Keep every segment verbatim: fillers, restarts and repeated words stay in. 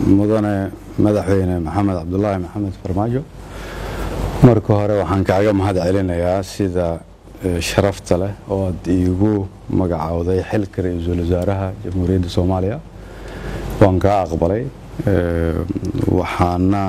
mudane madaxweyne maxamed cabdullaahi maxamed farmaajo marka hore waxaan kaaga mahad celinayaa sida sharafta leh oo aad iigu magacawday xilka ra'iisul wasaaraha jamhuuriyadda Soomaaliya waan ka aqbalay waxaana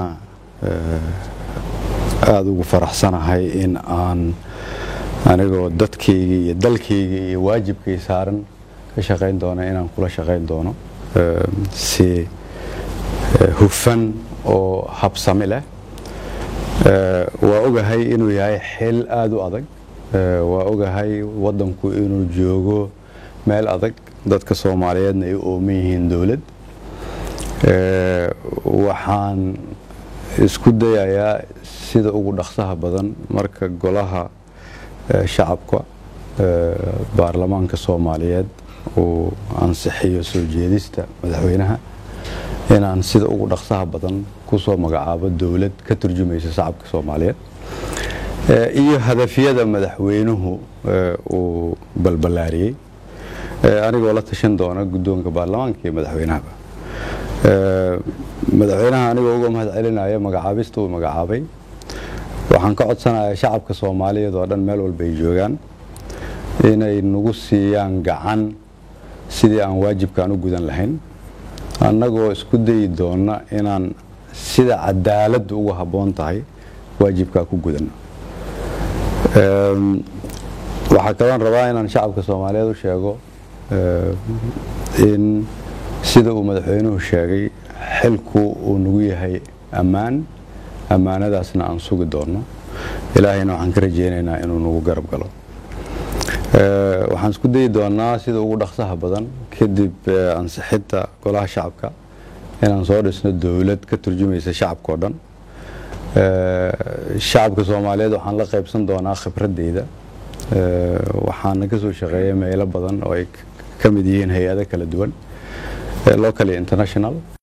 aad ugu faraxsanahay in aan anigoo dadkayga iyo dalkayga iyo waajibkay saaran ka shaqayn doono inaan kula shaqayn doono si hufan oo habsami leh waa ogahay inuu yahay xil aad u adag waa ogahay wadanku inuu joogo meel adag dadka Soomaaliyeedna ay u ooman yihiin dawlad waxaan isku dayayaa sida ugu dhaqsaha badan marka golaha shacabka baarlamaanka Soomaaliyeed oo ansixiyo soo jeedista madaxweynaha inaan sida ugu dhaqsaha badan ku soo magacaabo dawlad ka turjumaysa shacabka Soomaaliyeed iyo hadafyada madaxweynuhu uu balbalaariyay anigoo la tashan doona guddoonka baarlamaanka iyo madaxweynaha madaxweynaha anigoo uga mahad celinaya magacaabista uu magacaabay waxaan ka codsanayaa shacabka Soomaaliyeed oo dhan meel walba ay joogaan inay nagu siiyaan gacan sidii aan waajibkaan u gudan lahayn annagoo isku dayi doona inaan sida cadaalad ugu haboon tahay waajibka ku gudano waxa kale aan rabaa inaan shacabka Soomaaliyeed u sheego in sida uu madaxweynuhu sheegay xilku uu nagu yahay amaan amaanadaasna aan sugi doono ilaahayna waxaan ka rajeynaynaa inuu nagu garab galo waxaan isku dayi doonaa sida ugu dhaqsaha badan kadib ansixinta golaha shacabka inaan soo dhisno dawlad ka turjumaysa shacabka oo dhan shacabka Soomaaliyeed waxaan la qaybsan doonaa khibradeyda waxaan ka soo shaqeeyay meelo badan oo ay ka mid yihiin hay'ado kala duwan local international